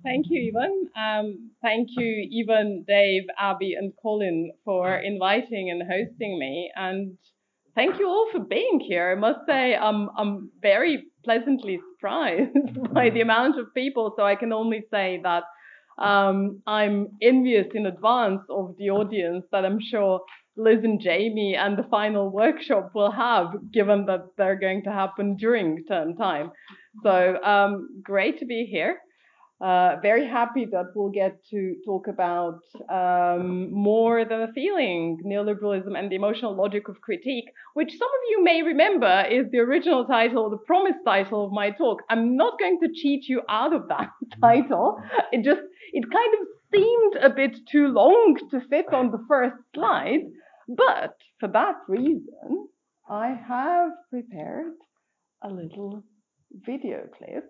Thank you, Ivan. Thank you, Ivan, Dave, Abby, and Colin for inviting and hosting me. And thank you all for being here. I must say, I'm very pleasantly surprised by the amount of people. So I can only say that I'm envious in advance of the audience that I'm sure Liz and Jamie and the final workshop will have, given that they're going to happen during term time. So great to be here. Very happy that we'll get to talk about more than a feeling, neoliberalism and the emotional logic of critique, which some of you may remember is the original title, the promised title of my talk. I'm not going to cheat you out of that title. It kind of seemed a bit too long to fit on the first slide, but for that reason, I have prepared a little video clip.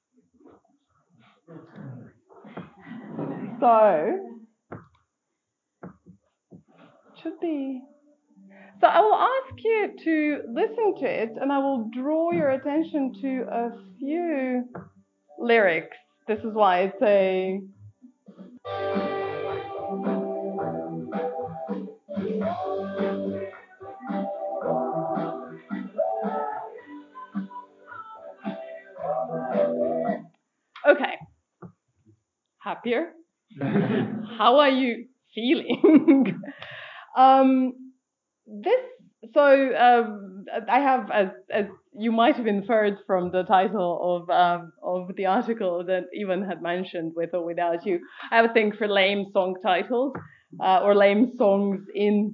So, should be. So I will ask you to listen to it and I will draw your attention to a few lyrics. This is why it's a. Okay. Happier? How are you feeling? um, this I have, as you might have inferred from the title of the article that Ivan had mentioned, with or without you, I have a thing for lame song titles or lame songs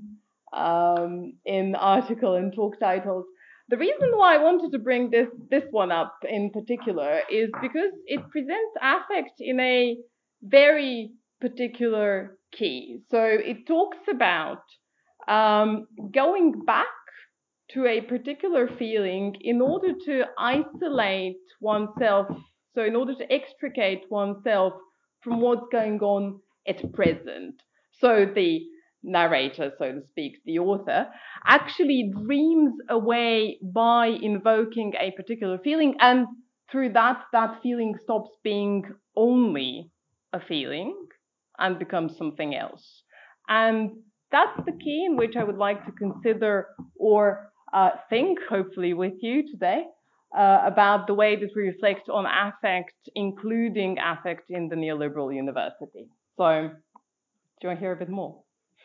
in article and talk titles. The reason why I wanted to bring this one up in particular is because it presents affect in a very particular key. So it talks about going back to a particular feeling in order to isolate oneself, so in order to extricate oneself from what's going on at present. So the narrator, so to speak, the author, actually dreams away by invoking a particular feeling, and through that feeling stops being only a feeling and becomes something else. And that's the key in which I would like to consider or think, hopefully, with you today about the way that we reflect on affect, including affect in the neoliberal university. So, do you want to hear a bit more?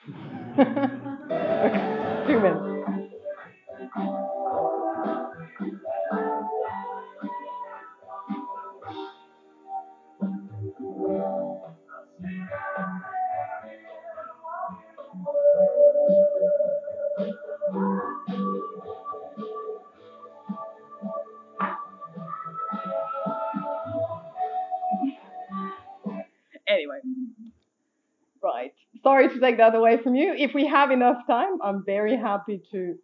Okay, 2 minutes. Anyway, right. Sorry to take that away from you. If we have enough time, I'm very happy to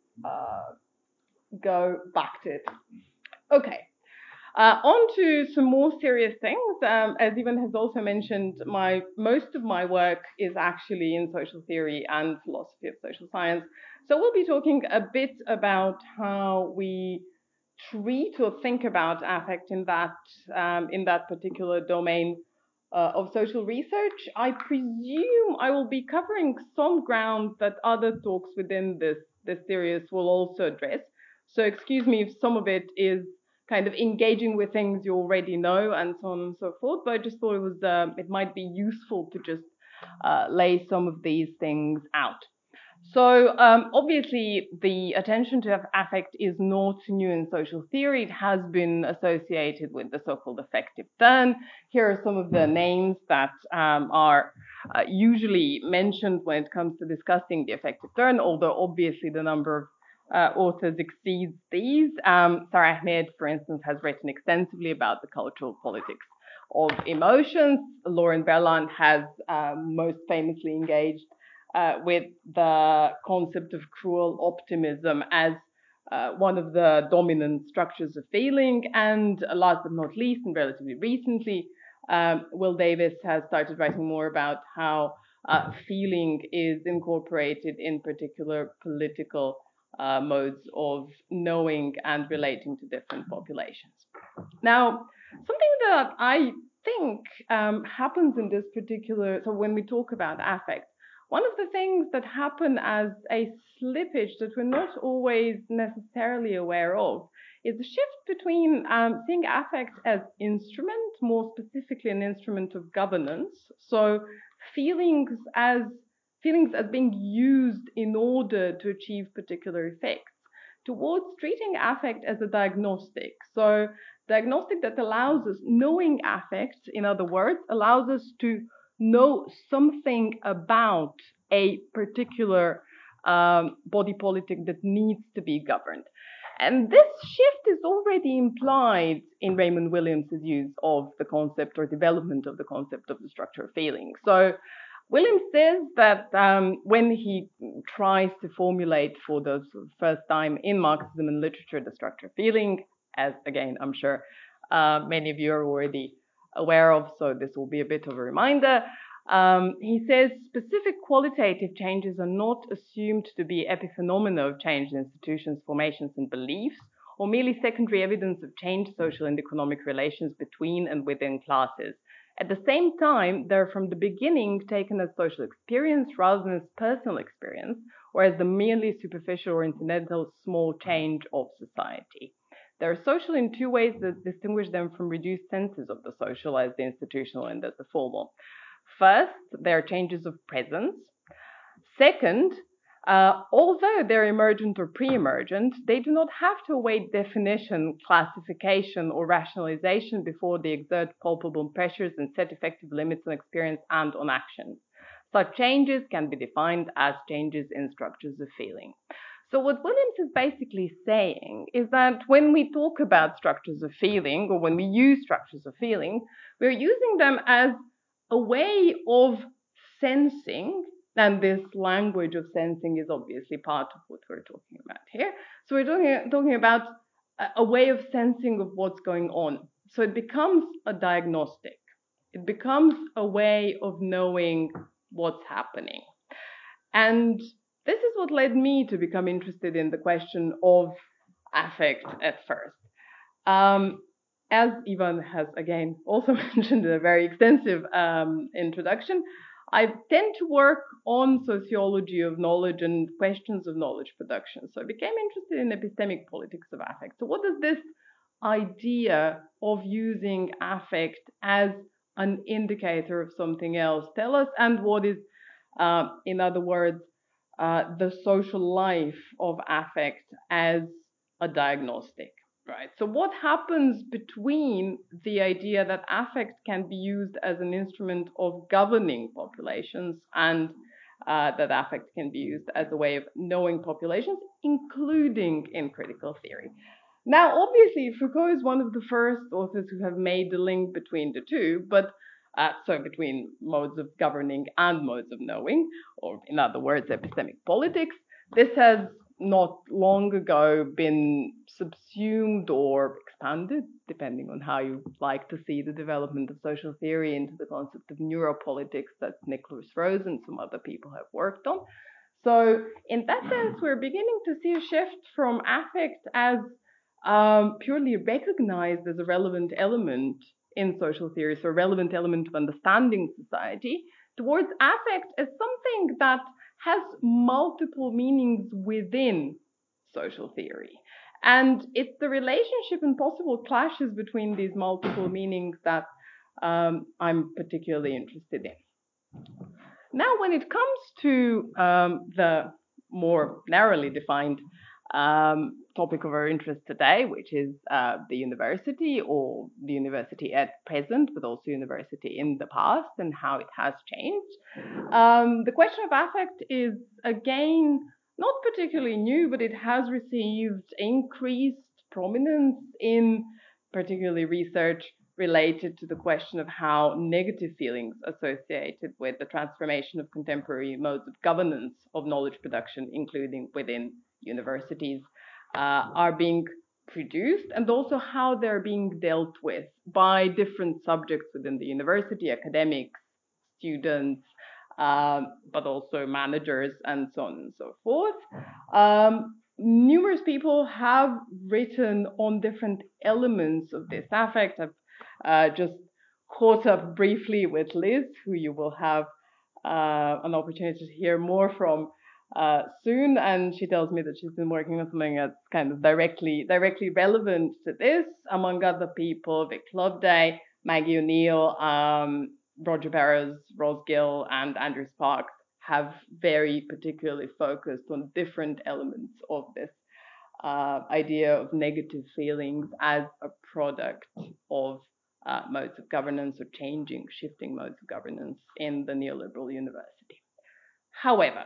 go back to it. Okay. On to some more serious things. As Ivan has also mentioned, most of my work is actually in social theory and philosophy of social science. So we'll be talking a bit about how we treat or think about affect in that particular domain of social research. I presume I will be covering some ground that other talks within this series will also address. So excuse me if some of it is kind of engaging with things you already know and so on and so forth. But I just thought it might be useful to just lay some of these things out. So obviously the attention to affect is not new in social theory. It has been associated with the so-called affective turn. Here are some of the names that are usually mentioned when it comes to discussing the affective turn, although obviously the number of authors exceeds these. Sarah Ahmed, for instance, has written extensively about the cultural politics of emotions. Lauren Berlant has most famously engaged with the concept of cruel optimism as one of the dominant structures of feeling. And last but not least, and relatively recently, Will Davis has started writing more about how feeling is incorporated in particular political modes of knowing and relating to different populations. Now, something that I think happens in this particular, so when we talk about affect, one of the things that happen as a slippage that we're not always necessarily aware of is the shift between seeing affect as instrument, more specifically an instrument of governance. So feelings as feelings as being used in order to achieve particular effects, towards treating affect as a diagnostic. So diagnostic that allows us, knowing affect, in other words, allows us to know something about a particular body politic that needs to be governed. And this shift is already implied in Raymond Williams's use of the concept or development of the concept of the structure of feeling. So Williams says that when he tries to formulate for the first time in Marxism and literature the structure of feeling, as again, I'm sure many of you are already aware of, so this will be a bit of a reminder. He says specific qualitative changes are not assumed to be epiphenomena of change in institutions, formations, and beliefs, or merely secondary evidence of changed social and economic relations between and within classes. At the same time, they're from the beginning taken as social experience rather than as personal experience, or as the merely superficial or incidental small change of society. They're social in two ways that distinguish them from reduced senses of the social as the institutional and as the formal. First, they're changes of presence. Second, although they're emergent or pre-emergent, they do not have to await definition, classification, or rationalization before they exert palpable pressures and set effective limits on experience and on actions. Such changes can be defined as changes in structures of feeling. So what Williams is basically saying is that when we talk about structures of feeling, or when we use structures of feeling, we're using them as a way of sensing, and this language of sensing is obviously part of what we're talking about here. So we're talking about a way of sensing of what's going on. So it becomes a diagnostic. It becomes a way of knowing what's happening. And this is what led me to become interested in the question of affect at first. As Ivan has again also mentioned in a very extensive introduction, I tend to work on sociology of knowledge and questions of knowledge production. So I became interested in epistemic politics of affect. So what does this idea of using affect as an indicator of something else tell us, and what is, in other words, the social life of affect as a diagnostic? Right. So what happens between the idea that affect can be used as an instrument of governing populations and that affect can be used as a way of knowing populations, including in critical theory? Now, obviously, Foucault is one of the first authors who have made the link between the two, but so between modes of governing and modes of knowing, or in other words, epistemic politics. This has not long ago been subsumed or expanded, depending on how you like to see the development of social theory, into the concept of neuropolitics that Nicholas Rose and some other people have worked on. So in that sense, we're beginning to see a shift from affect as purely recognized as a relevant element in social theory, so a relevant element of understanding society, towards affect as something that has multiple meanings within social theory. And it's the relationship and possible clashes between these multiple meanings that I'm particularly interested in. Now, when it comes to the more narrowly defined topic of our interest today, which is the university, or the university at present, but also university in the past and how it has changed. The question of affect is, again, not particularly new, but it has received increased prominence in particularly research related to the question of how negative feelings associated with the transformation of contemporary modes of governance of knowledge production, including within universities, are being produced, and also how they're being dealt with by different subjects within the university, academics, students, but also managers, and so on and so forth. Numerous people have written on different elements of this affect. I've just caught up briefly with Liz, who you will have an opportunity to hear more from soon. And she tells me that she's been working on something that's kind of directly relevant to this, among other people, Vic Loveday, Maggie O'Neill, Roger Barrows, Ros Gill, and Andrew Sparks have very particularly focused on different elements of this idea of negative feelings as a product of modes of governance or shifting modes of governance in the neoliberal university. However,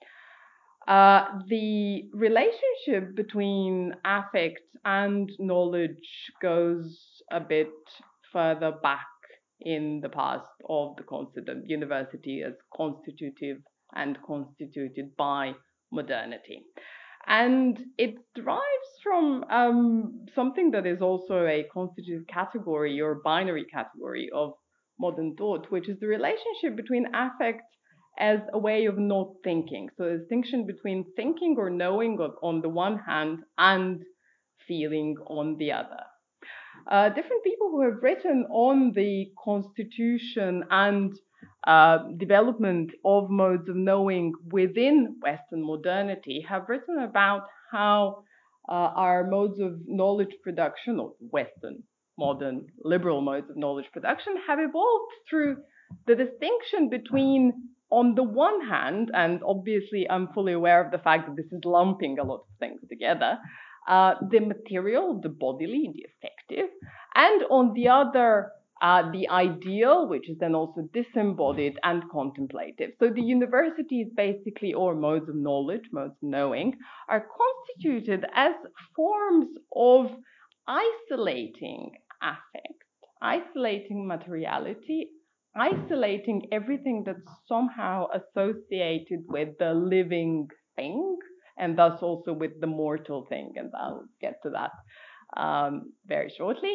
the relationship between affect and knowledge goes a bit further back in the past of the university as constitutive and constituted by modernity. And it derives from something that is also a constitutive category or binary category of modern thought, which is the relationship between affect as a way of not thinking. So the distinction between thinking or knowing on the one hand and feeling on the other. Different people who have written on the constitution and development of modes of knowing within Western modernity have written about how our modes of knowledge production, or Western modern liberal modes of knowledge production, have evolved through the distinction between, on the one hand, and obviously I'm fully aware of the fact that this is lumping a lot of things together, the material, the bodily, the affective, and on the other, the ideal, which is then also disembodied and contemplative. So the universities basically, or modes of knowledge, modes of knowing, are constituted as forms of isolating affect, isolating materiality, isolating everything that's somehow associated with the living thing, and thus also with the mortal thing, and I'll get to that very shortly.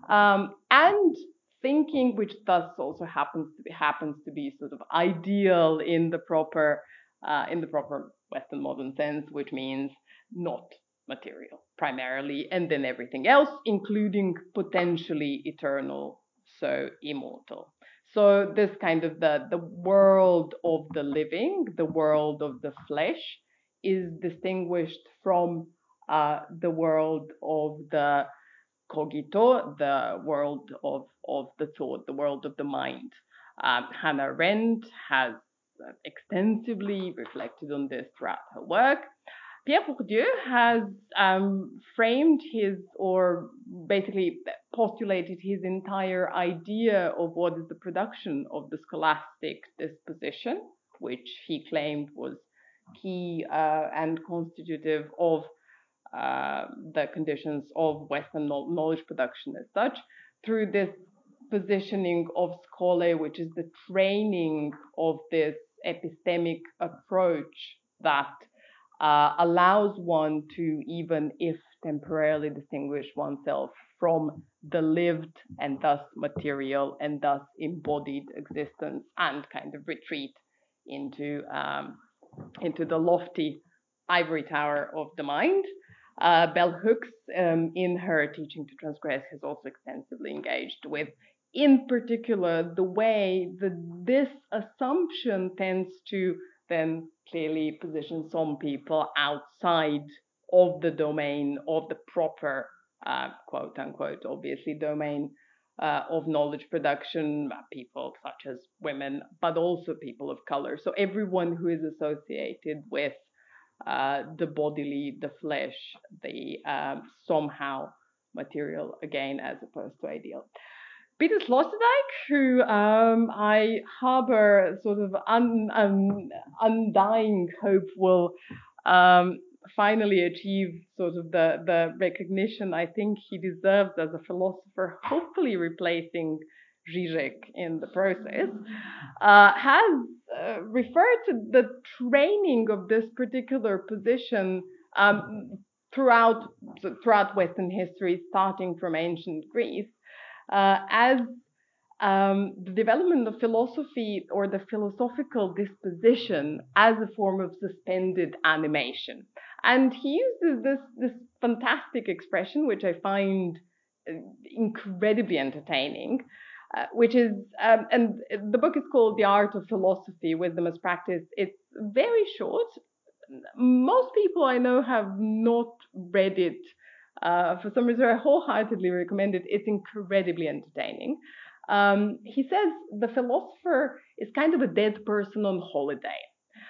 And thinking, which thus also happens to be sort of ideal in the proper Western modern sense, which means not material primarily, and then everything else, including potentially eternal, so immortal. So this kind of the world of the living, the world of the flesh, is distinguished from the world of the cogito, the world of the thought, the world of the mind. Hannah Arendt has extensively reflected on this throughout her work. Pierre Bourdieu has framed his, or basically postulated his entire idea of what is the production of the scholastic disposition, which he claimed was key and constitutive of the conditions of Western knowledge production as such, through this positioning of scholae, which is the training of this epistemic approach that allows one to, even if temporarily, distinguish oneself from the lived and thus material and thus embodied existence, and kind of retreat into the lofty ivory tower of the mind. Bell Hooks, in her Teaching to Transgress, has also extensively engaged with, in particular, the way that this assumption tends to then clearly position some people outside of the domain of the proper, quote unquote, obviously, domain of knowledge production, people such as women, but also people of color. So everyone who is associated with the bodily, the flesh, the somehow material, again, as opposed to ideal. Peter Sloterdijk, who I harbor sort of undying hope will finally achieve sort of the recognition I think he deserves as a philosopher, hopefully replacing Zizek in the process, has referred to the training of this particular position throughout Western history, starting from ancient Greece, as the development of philosophy, or the philosophical disposition, as a form of suspended animation. And he uses this fantastic expression, which I find incredibly entertaining, which is, and the book is called The Art of Philosophy, Wisdom as Practice. It's very short. Most people I know have not read it. For some reason, I wholeheartedly recommend it. It's incredibly entertaining. He says the philosopher is kind of a dead person on holiday.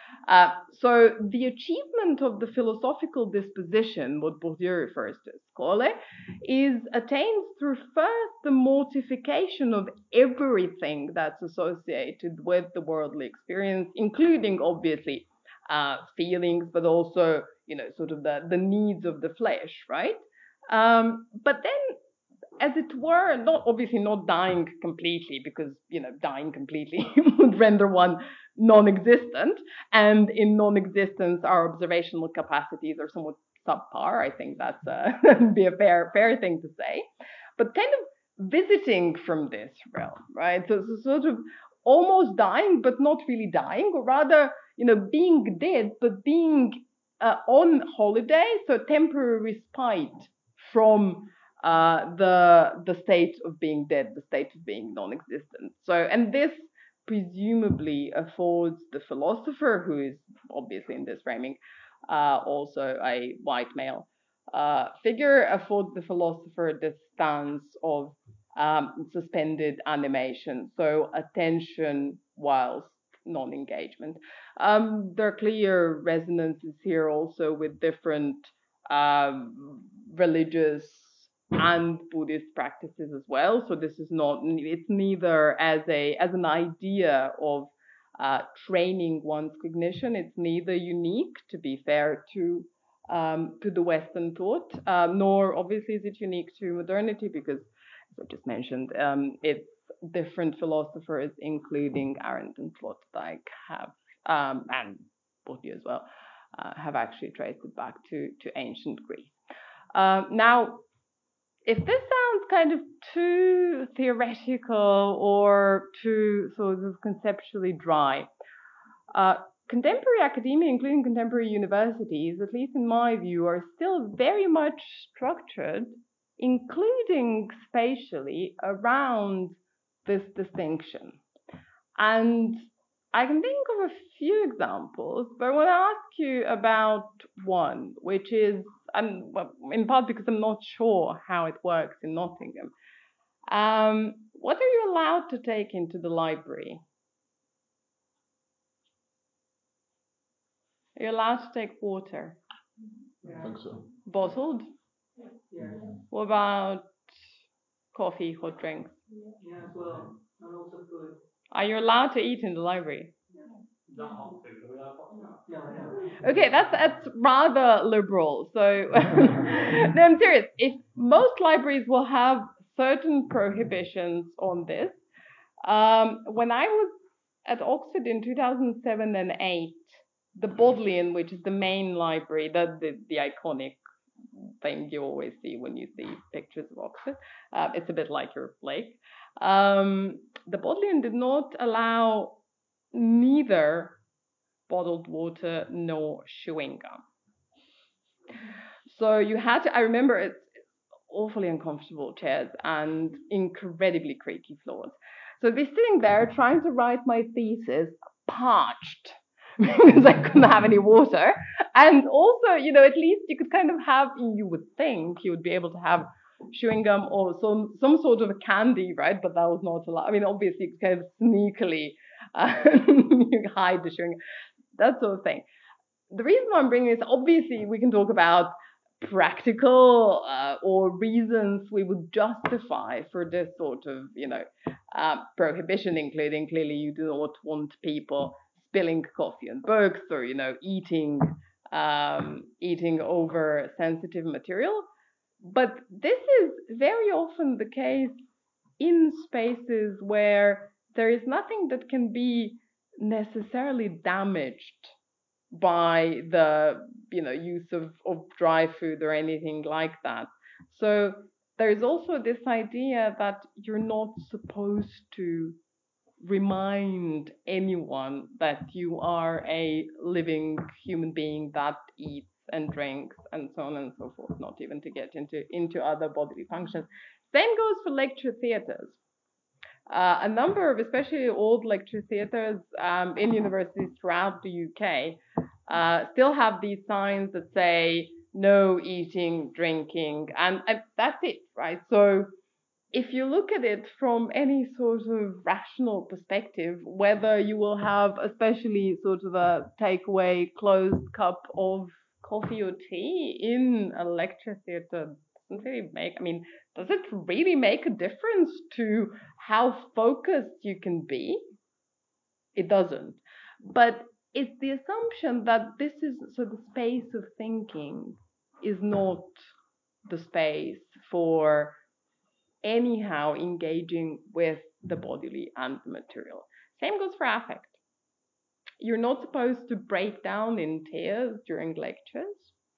So the achievement of the philosophical disposition, what Bourdieu refers to as skole, is attained through first the mortification of everything that's associated with the worldly experience, including obviously feelings, but also, sort of the needs of the flesh, right? But then, as it were, not dying completely, because dying completely would render one non-existent, and in non-existence our observational capacities are somewhat subpar. I think that's be a fair thing to say, but kind of visiting from this realm, right? So sort of almost dying but not really dying, or rather being dead but being on holiday, so temporary respite from the state of being dead, the state of being non-existent. So, and this presumably affords the philosopher, who is obviously in this framing also a white male figure, affords the philosopher this stance of suspended animation, so attention whilst non-engagement. There are clear resonances here also with different religious and Buddhist practices as well. So this is not, it's neither as an idea of training one's cognition. It's neither unique, to be fair, to the Western thought, nor obviously is it unique to modernity, because, as I just mentioned, it's different philosophers, including Arendt and Sloterdijk, have, and Bourdieu as well, have actually traced it back to ancient Greece. Now, if this sounds kind of too theoretical or too sort of conceptually dry, contemporary academia, including contemporary universities, at least in my view, are still very much structured, including spatially, around this distinction. And I can think of a few examples, but I want to ask you about one, which is, in part because I'm not sure how it works in Nottingham. What are you allowed to take into the library? Are you allowed to take water? I think so. Bottled? Yeah. What about coffee, hot drinks? Yeah, as well. And also food. Are you allowed to eat in the library? No. Okay, that's rather liberal. So, no, I'm serious. If most libraries will have certain prohibitions on this, when I was at Oxford in 2007 and 8, the Bodleian, which is the main library, the iconic thing you always see when you see pictures of Oxford, it's a bit like your lake. The Bodleian did not allow neither bottled water nor chewing gum. So you had to, I remember it's awfully uncomfortable chairs and incredibly creaky floors. So I'd be sitting there trying to write my thesis, parched, because I couldn't have any water. And also, at least you could kind of have, you would think you would be able to have chewing gum or some sort of a candy, right? But that was not allowed. I mean, obviously, you could kind of sneakily you hide the chewing gum, that sort of thing. The reason why I'm bringing this, obviously, we can talk about practical or reasons we would justify for this sort of, prohibition, including clearly you do not want people spilling coffee on books or, eating over sensitive material. But this is very often the case in spaces where there is nothing that can be necessarily damaged by the use of dry food or anything like that. So there's also this idea that you're not supposed to remind anyone that you are a living human being that eats and drinks and so on and so forth, not even to get into other bodily functions. Same goes for lecture theatres. A number of, especially old lecture theatres in universities throughout the UK, still have these signs that say no eating, drinking, and that's it, right? So if you look at it from any sort of rational perspective, whether you will have especially sort of a takeaway closed cup of coffee or tea in a lecture theatre doesn't really make, I mean, does it really make a difference to how focused you can be? It doesn't. But it's the assumption that this is, so the space of thinking is not the space for anyhow engaging with the bodily and the material. Same goes for affect. You're not supposed to break down in tears during lectures.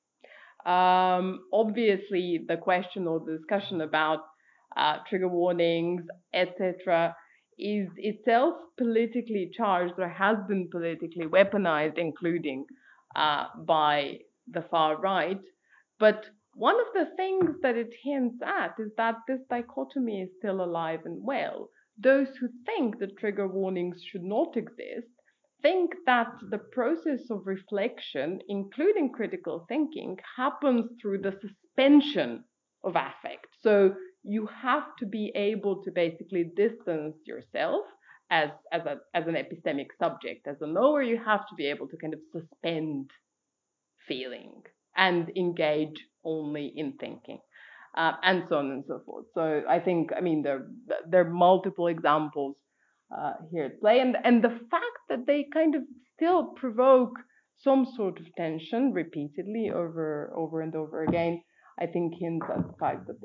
Obviously, the question or the discussion about trigger warnings, etc., is itself politically charged or has been politically weaponized, including by the far right. But one of the things that it hints at is that this dichotomy is still alive and well. Those who think that trigger warnings should not exist think that the process of reflection, including critical thinking, happens through the suspension of affect. So you have to be able to basically distance yourself as an epistemic subject. As a knower, you have to be able to kind of suspend feeling and engage only in thinking. And so on and so forth. So I think, I mean, there are multiple examples here at play, and the fact that they kind of still provoke some sort of tension repeatedly over and over again, I think hints at the fact that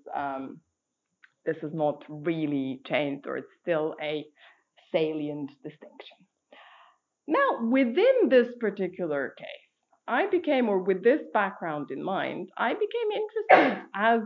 this is not really changed, or it's still a salient distinction. Now, within this particular case, I became, or with this background in mind, I became interested as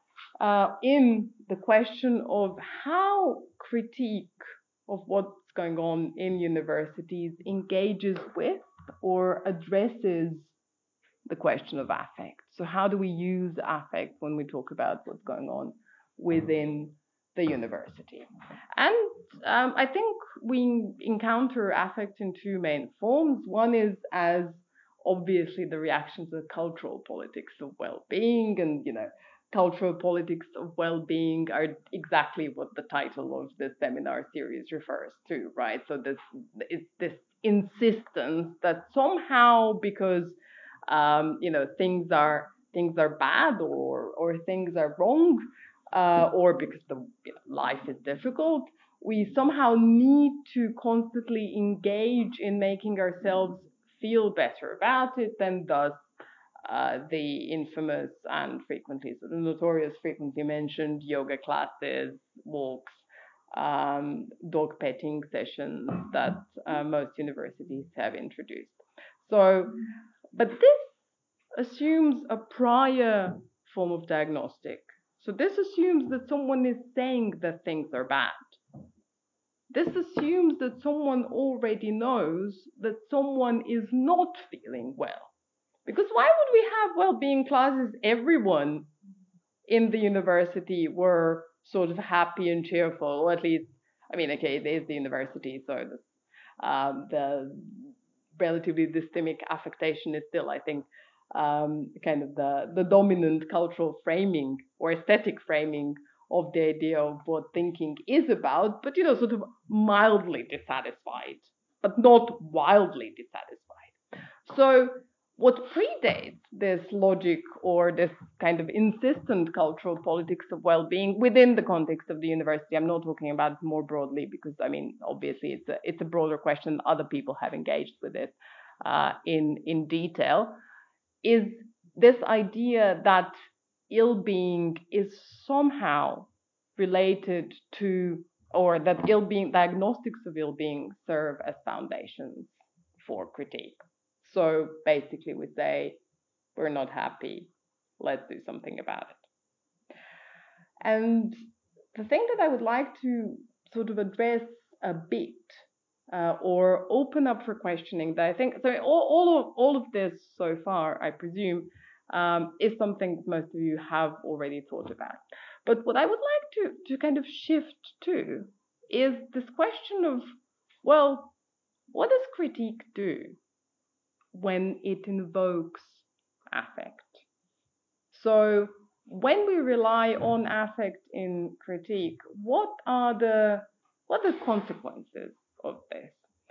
in the question of how critique of what's going on in universities engages with or addresses the question of affect. So how do we use affect when we talk about what's going on within the university? And I think we encounter affect in two main forms. One is as obviously the reaction to the cultural politics of well-being, and cultural politics of well-being are exactly what the title of this seminar series refers to, right? So it's this insistence that somehow, because things are bad, or things are wrong, or because life is difficult, we somehow need to constantly engage in making ourselves feel better about it, and thus the infamous and frequently, so the notorious, frequently mentioned yoga classes, walks, dog petting sessions that most universities have introduced. So, but this assumes a prior form of diagnostic. So this assumes that someone is saying that things are bad. This assumes that someone already knows that someone is not feeling well. Because why would we have well-being classes? Everyone in the university were sort of happy and cheerful, or at least, I mean, okay, it is the university, so the relatively dystemic affectation is still, I think, kind of the dominant cultural framing or aesthetic framing of the idea of what thinking is about, but sort of mildly dissatisfied, but not wildly dissatisfied. So what predates this logic or this kind of insistent cultural politics of well-being within the context of the university, I'm not talking about it more broadly, because I mean, obviously it's a broader question. Other people have engaged with it in detail, is this idea that ill-being is somehow related to, or that ill-being, diagnostics of ill-being serve as foundations for critique. So basically we say, we're not happy, let's do something about it. And the thing that I would like to sort of address a bit, or open up for questioning, that I think, so all of this so far, I presume, is something that most of you have already thought about. But what I would like to kind of shift to is this question of, well, what does critique do when it invokes affect? So when we rely on affect in critique, what are the consequences of this?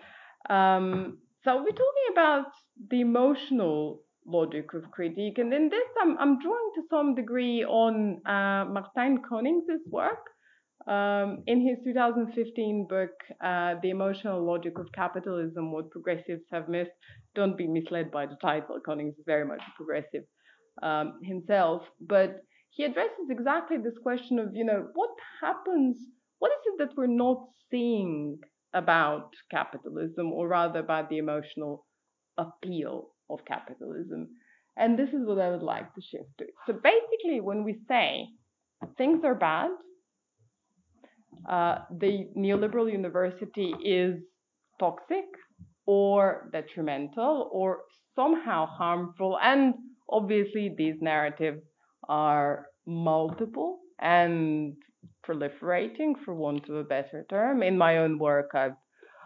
So we're talking about the emotional logic of critique, and in this I'm drawing to some degree on Martijn Konings' work. In his 2015 book, The Emotional Logic of Capitalism, What Progressives Have Missed. Don't be misled by the title. Konings is very much a progressive himself, but he addresses exactly this question of, what happens, what is it that we're not seeing about capitalism, or rather about the emotional appeal of capitalism. And this is what I would like to shift to. So basically, when we say things are bad, the neoliberal university is toxic or detrimental or somehow harmful, and obviously these narratives are multiple and proliferating, for want of a better term. In my own work, I've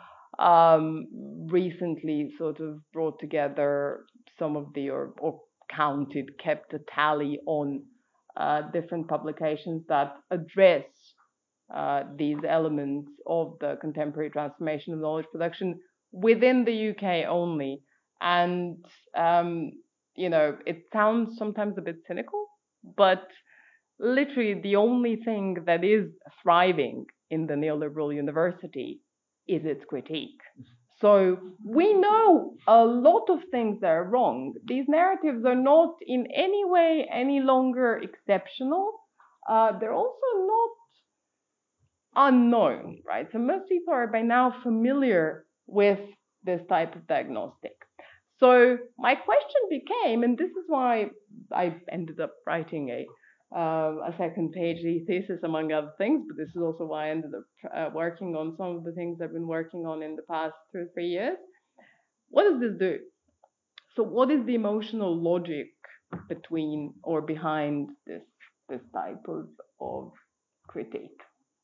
recently sort of brought together some of the, or counted, kept a tally on different publications that address these elements of the contemporary transformation of knowledge production within the UK only. And, it sounds sometimes a bit cynical, but literally the only thing that is thriving in the neoliberal university is its critique. So we know a lot of things that are wrong. These narratives are not in any way any longer exceptional. They're also not unknown, right? So most people are by now familiar with this type of diagnostic. So my question became, and this is why I ended up writing a second PhD thesis, among other things, but this is also why I ended up working on some of the things I've been working on in the past 2 or 3 years. What does this do? So what is the emotional logic between or behind this type of critique?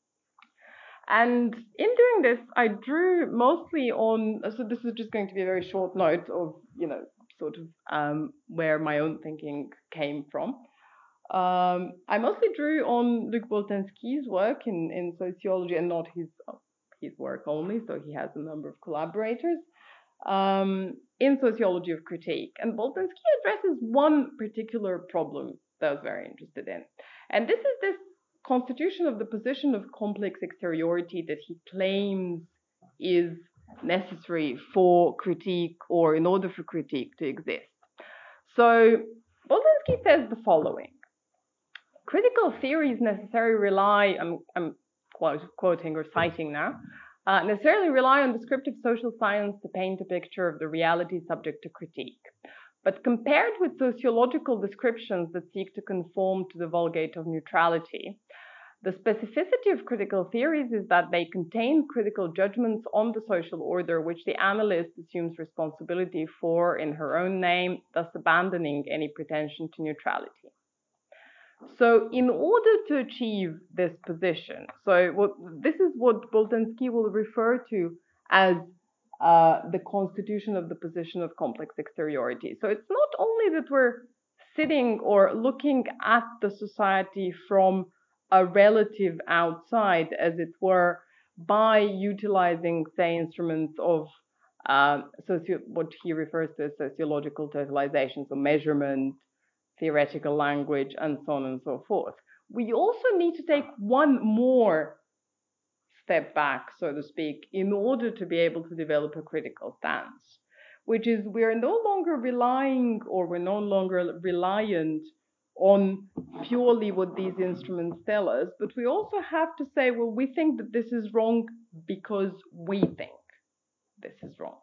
And in doing this, I drew mostly on, so this is just going to be a very short note of, sort of where my own thinking came from. I mostly drew on Luc Boltanski's work in sociology, and not his work only, so he has a number of collaborators in sociology of critique. And Boltanski addresses one particular problem that I was very interested in. And this is this constitution of the position of complex exteriority that he claims is necessary for critique, or in order for critique to exist. So Boltanski says the following: critical theories necessarily rely, I'm quoting or citing now, necessarily rely on descriptive social science to paint a picture of the reality subject to critique. But compared with sociological descriptions that seek to conform to the vulgate of neutrality, the specificity of critical theories is that they contain critical judgments on the social order, which the analyst assumes responsibility for in her own name, thus abandoning any pretension to neutrality. So in order to achieve this position, this is what Boltanski will refer to as the constitution of the position of complex exteriority. So it's not only that we're sitting or looking at the society from a relative outside, as it were, by utilizing, say, instruments of what he refers to as sociological totalization, so measurement, theoretical language, and so on and so forth. We also need to take one more step back, so to speak, in order to be able to develop a critical stance, which is we're no longer reliant on purely what these instruments tell us, but we also have to say, well, we think that this is wrong because we think this is wrong.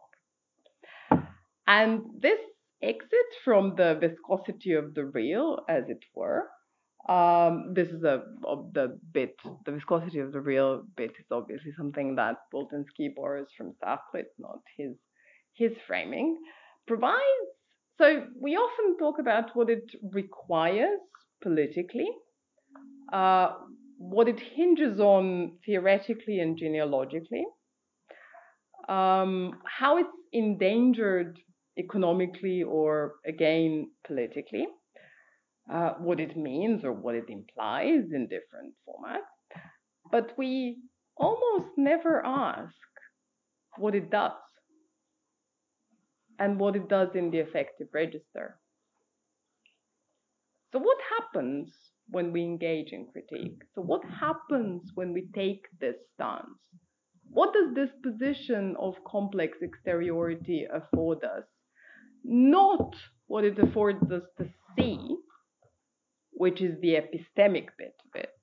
And this exit from the viscosity of the real, as it were, this is the viscosity of the real bit is obviously something that Boltanski borrows from Sartre, it's not his framing, provides. So we often talk about what it requires politically. what it hinges on theoretically and genealogically, how it's endangered economically or, again, politically, what it means or what it implies in different formats. But we almost never ask what it does and what it does in the affective register. So what happens when we engage in critique? So what happens when we take this stance? What does this position of complex exteriority afford us? Not what it affords us to see, which is the epistemic bit of it,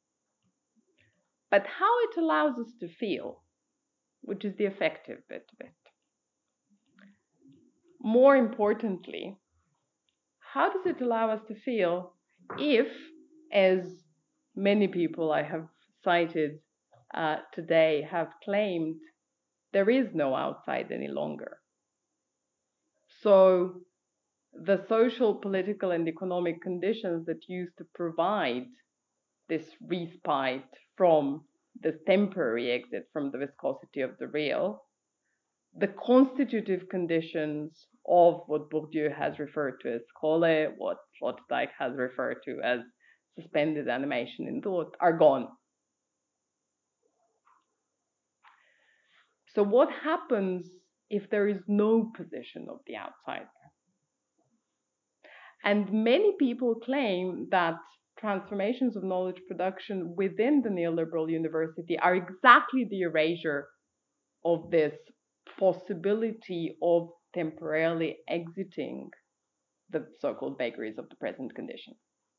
but how it allows us to feel, which is the affective bit of it. More importantly, how does it allow us to feel if, as many people I have cited today have claimed, there is no outside any longer? So the social, political, and economic conditions that used to provide this respite from this temporary exit from the viscosity of the real, the constitutive conditions of what Bourdieu has referred to as Schole, what Sloterdijk has referred to as suspended animation in thought, are gone. So what happens if there is no position of the outsider? And many people claim that transformations of knowledge production within the neoliberal university are exactly the erasure of this possibility of temporarily exiting the so-called vagaries of the present condition.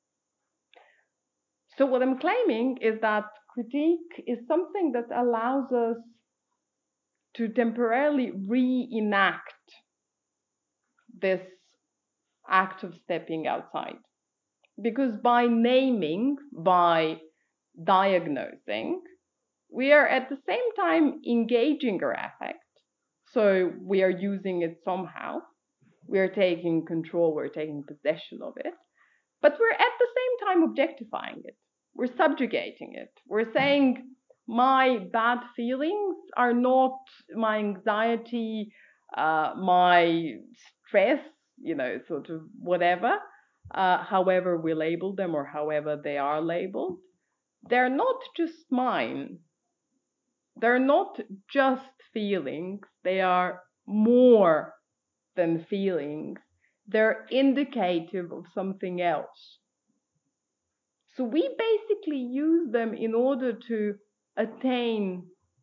So what I'm claiming is that critique is something that allows us to temporarily reenact this act of stepping outside. Because by naming, by diagnosing, we are at the same time engaging our affect. So we are using it somehow. We are taking control, we're taking possession of it. But we're at the same time objectifying it. We're subjugating it. We're saying my bad feelings are not my anxiety, my stress, sort of whatever, however we label them or however they are labeled. They're not just mine. They're not just feelings. They are more than feelings. They're indicative of something else. So we basically use them in order to attain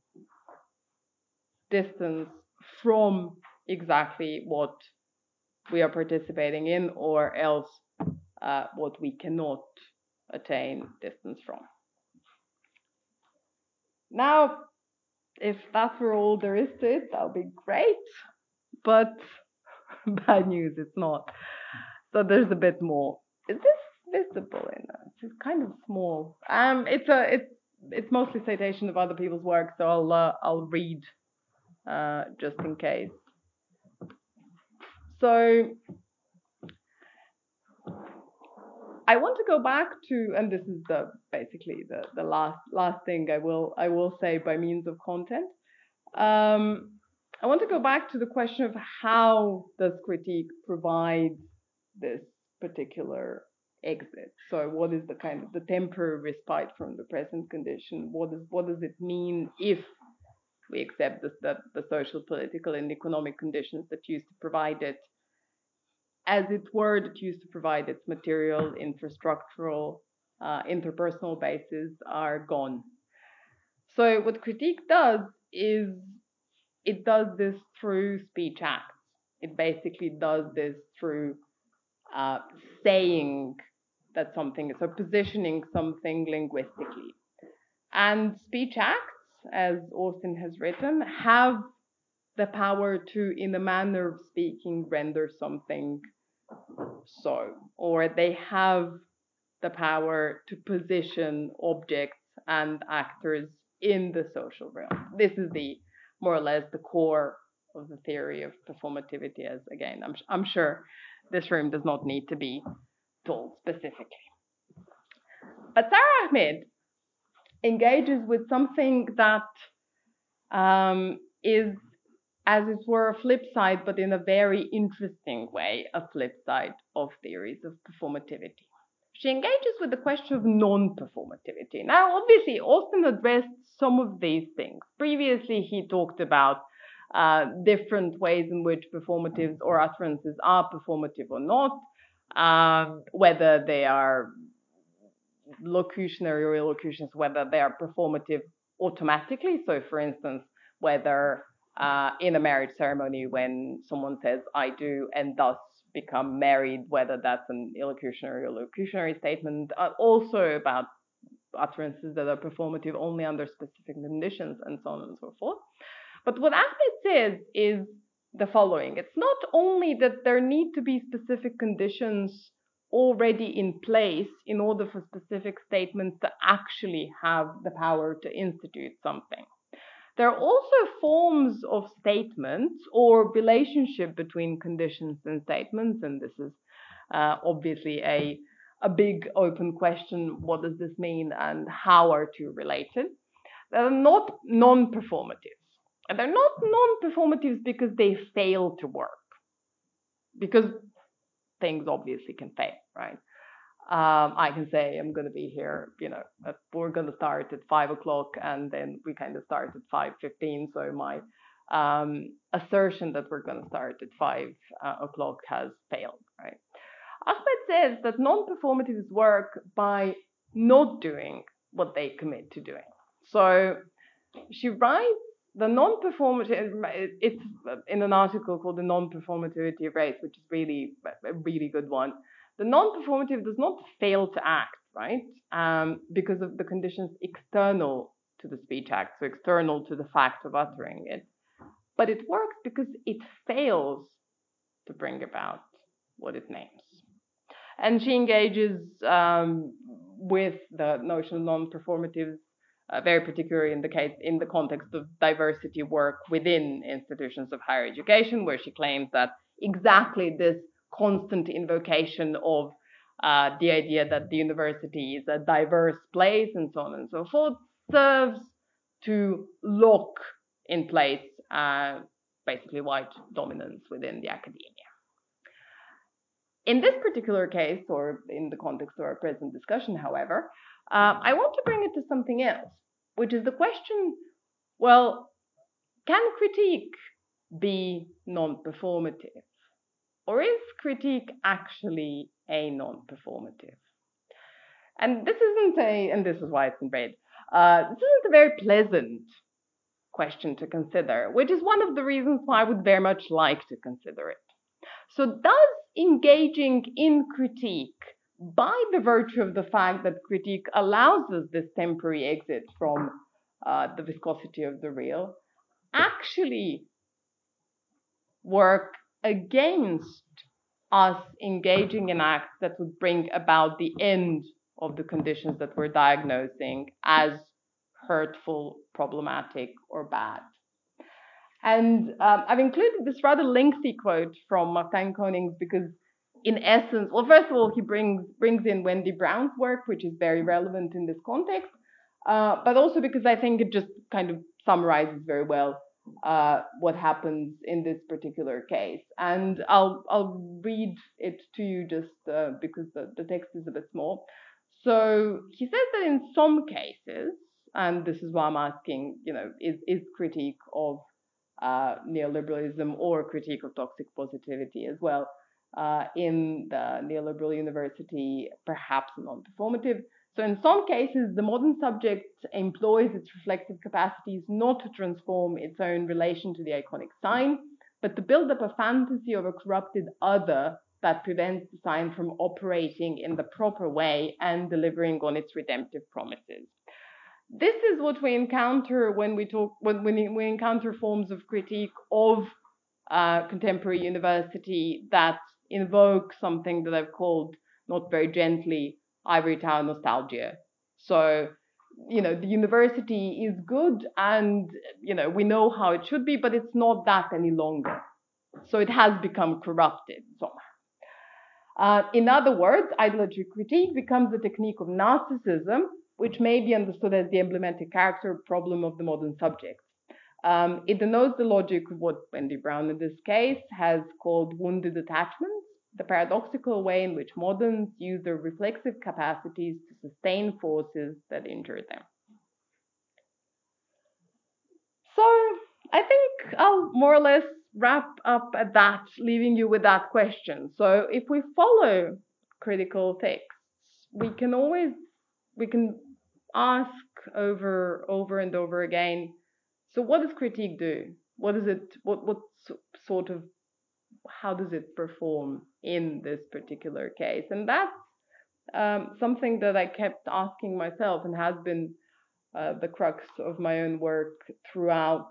distance from exactly what we are participating in, or else what we cannot attain distance from. Now, if that were all there is to it, that would be great, but bad news, it's not. So there's a bit more. Is this visible enough? It's kind of small. It's mostly citation of other people's work, so I'll read just in case. So I want to go back to, and this is basically the last thing I will say by means of content. I want to go back to the question of how does critique provide this particular exit? So what is the kind of the temporary respite from the present condition? What does it mean if we accept that the social, political, and economic conditions that used to provide it, as it were, that used to provide its material, infrastructural, interpersonal bases are gone? So what critique does is it does this through speech acts. It basically does this through saying that something is, or positioning something linguistically. And speech acts, as Austin has written, have the power to, in a manner of speaking, render something so, or they have the power to position objects and actors in the social realm. This is more or less the core of the theory of performativity, as again, I'm sure this room does not need to be told specifically. But Sara Ahmed engages with something that is, as it were, a flip side, but in a very interesting way, a flip side of theories of performativity. She engages with the question of non-performativity. Now, obviously, Austin addressed some of these things. Previously, he talked about different ways in which performatives or utterances are performative or not, whether they are locutionary or illocutions, whether they are performative automatically. So, for instance, whether in a marriage ceremony, when someone says "I do" and thus become married, whether that's an illocutionary or locutionary statement, also about utterances that are performative only under specific conditions, and so on and so forth. But what Ahmed says is the following. It's not only that there need to be specific conditions already in place in order for specific statements to actually have the power to institute something. There are also forms of statements or relationship between conditions and statements, and this is obviously a big open question. What does this mean and how are two related? That are not non-performative. And they're not non-performatives because they fail to work. Because things obviously can fail, right? I can say I'm going to be here, we're going to start at 5 o'clock and then we kind of start at 5:15. So my assertion that we're going to start at 5 o'clock has failed, right? Ahmed says that non-performatives work by not doing what they commit to doing. So she writes the non-performative, it's in an article called The Non-Performativity Race, which is really a really good one. The non-performative does not fail to act, right? Because of the conditions external to the speech act, so external to the fact of uttering it. But it works because it fails to bring about what it names. And she engages with the notion of non-performatives, very particularly in the context of diversity work within institutions of higher education, where she claims that exactly this constant invocation of the idea that the university is a diverse place and so on and so forth serves to lock in place basically white dominance within the academia. In this particular case, or in the context of our present discussion, however, I want to bring it to something else, which is the question, well, can critique be non-performative? Or is critique actually a non-performative? And this isn't and this is why it's in red, this isn't a very pleasant question to consider, which is one of the reasons why I would very much like to consider it. So does engaging in critique, by the virtue of the fact that critique allows us this temporary exit from the viscosity of the real, actually work against us engaging in acts that would bring about the end of the conditions that we're diagnosing as hurtful, problematic, or bad? And I've included this rather lengthy quote from Martijn Konings because, in essence, well, first of all, he brings in Wendy Brown's work, which is very relevant in this context, but also because I think it just kind of summarizes very well what happens in this particular case. And I'll read it to you just because the text is a bit small. So he says that in some cases, and this is why I'm asking, is critique of neoliberalism or critique of toxic positivity as well in the neoliberal university, perhaps non-performative. So in some cases, the modern subject employs its reflective capacities not to transform its own relation to the iconic sign, but to build up a fantasy of a corrupted other that prevents the sign from operating in the proper way and delivering on its redemptive promises. This is what we encounter when we encounter forms of critique of contemporary university that invoke something that I've called, not very gently, ivory tower nostalgia. So, the university is good and, we know how it should be, but it's not that any longer. So it has become corrupted somehow. In other words, ideology critique becomes a technique of narcissism, which may be understood as the emblematic character problem of the modern subject. It denotes the logic of what Wendy Brown in this case has called wounded attachments, the paradoxical way in which moderns use their reflexive capacities to sustain forces that injure them. So I think I'll more or less wrap up at that, leaving you with that question. So if we follow critical texts, we can ask over and over again, so what does critique do? What is it, what sort of, how does it perform in this particular case? And that's something that I kept asking myself and has been the crux of my own work throughout,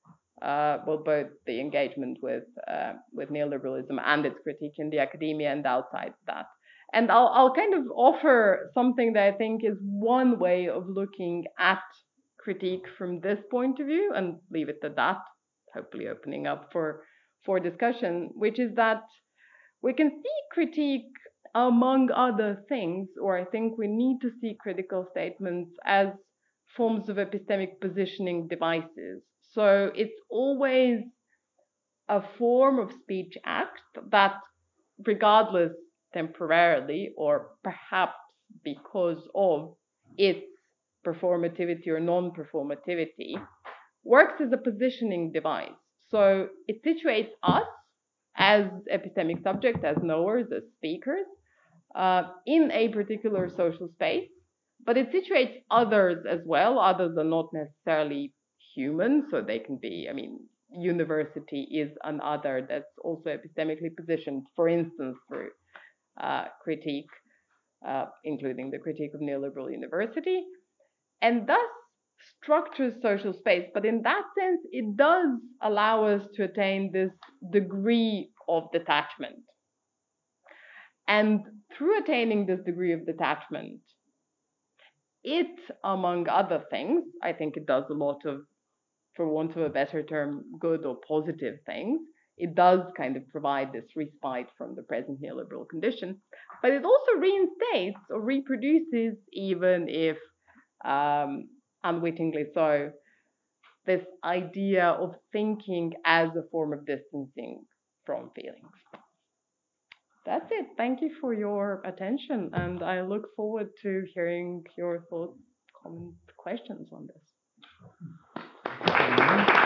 both the engagement with neoliberalism and its critique in the academia and outside that. And I'll kind of offer something that I think is one way of looking at critique from this point of view, and leave it at that, hopefully opening up for discussion, which is that we can see critique among other things, or I think we need to see critical statements as forms of epistemic positioning devices. So it's always a form of speech act that, regardless temporarily or perhaps because of its performativity or non-performativity, works as a positioning device. So it situates us as epistemic subjects, as knowers, as speakers, in a particular social space, but it situates others as well. Others are not necessarily human, so they can be, I mean, university is an other that's also epistemically positioned, for instance, through critique, including the critique of neoliberal university, and thus structures social space. But in that sense, it does allow us to attain this degree of detachment. And through attaining this degree of detachment, it, among other things, I think it does a lot of, for want of a better term, good or positive things. It does kind of provide this respite from the present neoliberal condition, but it also reinstates or reproduces, even if unwittingly so, this idea of thinking as a form of distancing from feelings. That's it. Thank you for your attention, and I look forward to hearing your thoughts, comments, questions on this.